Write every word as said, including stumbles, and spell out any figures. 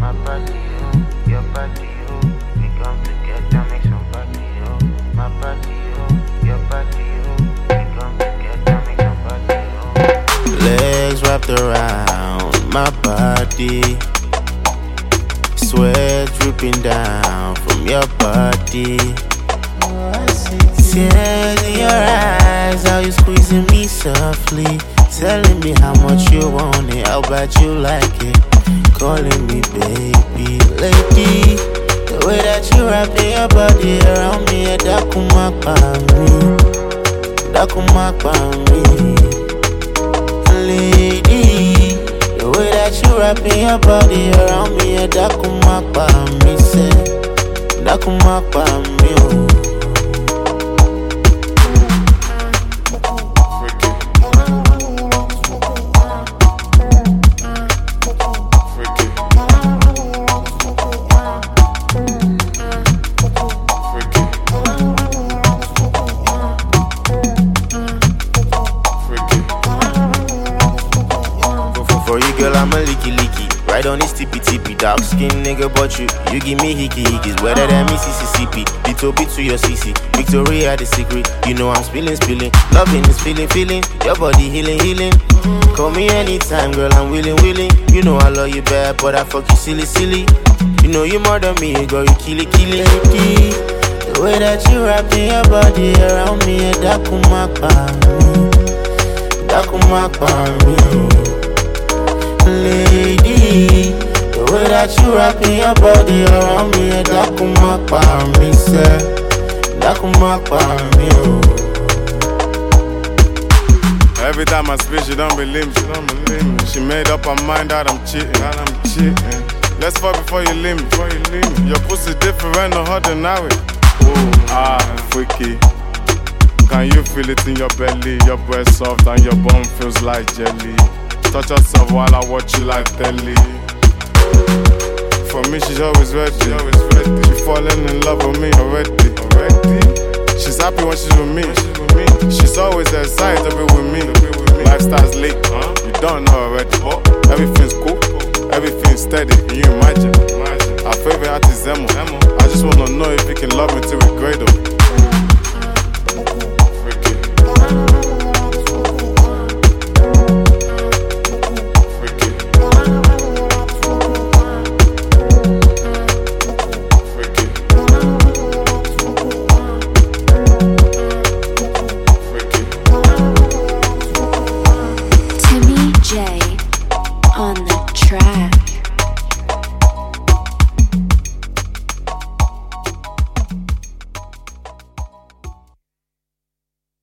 My body, oh, your body, oh. We come together, make somebody, oh. My body, oh, your body, oh. We come together, make somebody, oh. Legs wrapped around my body, sweat dripping down from your body. Tears in your eyes, how you squeezing me softly, telling me how much you want it, how bad you like it, calling me baby, lady. The way that you wrap your body around me, yeah, that come back by me, that come back by me, lady. The way that you wrap your body around me, yeah, that come back by me, say, that come back by me, oh. For you, girl, I'm a licky licky. Right on this tippy tippy. Dark skin nigga, but you, you give me hickey hickeys. Wetter than me, C C C P. Little bit to your C C. Victoria, the secret. You know I'm spilling, spilling. Loving is feeling, feeling. Your body healing, healing. Call me anytime, girl, I'm willing, willing. You know I love you bad, but I fuck you silly, silly. You know you more than me, girl, you kill it, kill it. Lady, the way that you wrapping your body around me, yeah, that come back by me. That come back by me. Lady, the way that you wrapping your body around me, yeah, that come back by me, sir. That come back by me, oh. Every time I speak, she don't believe me, she don't believe me. She made up her mind that I'm cheating, that I'm cheating. Let's fuck before you leave me, before you leave me. Your pussy different, no hard than now. Oh, ah, freaky. Can you feel it in your belly? Your breast soft and your bum feels like jelly. Touch yourself while I watch you like telly. For me, she's always ready. She's always ready. She falling in love with me already. Already. She's happy when she's with me. When she's, with me. She's always excited to be with me. To be with me. Lifestyle's lit. Huh? You don't know already. Oh. Everything's cool. cool. Everything's steady. Can you imagine? imagine. Our favorite artist Zemo. Zemo. I just wanna know if you can love me till we grade up.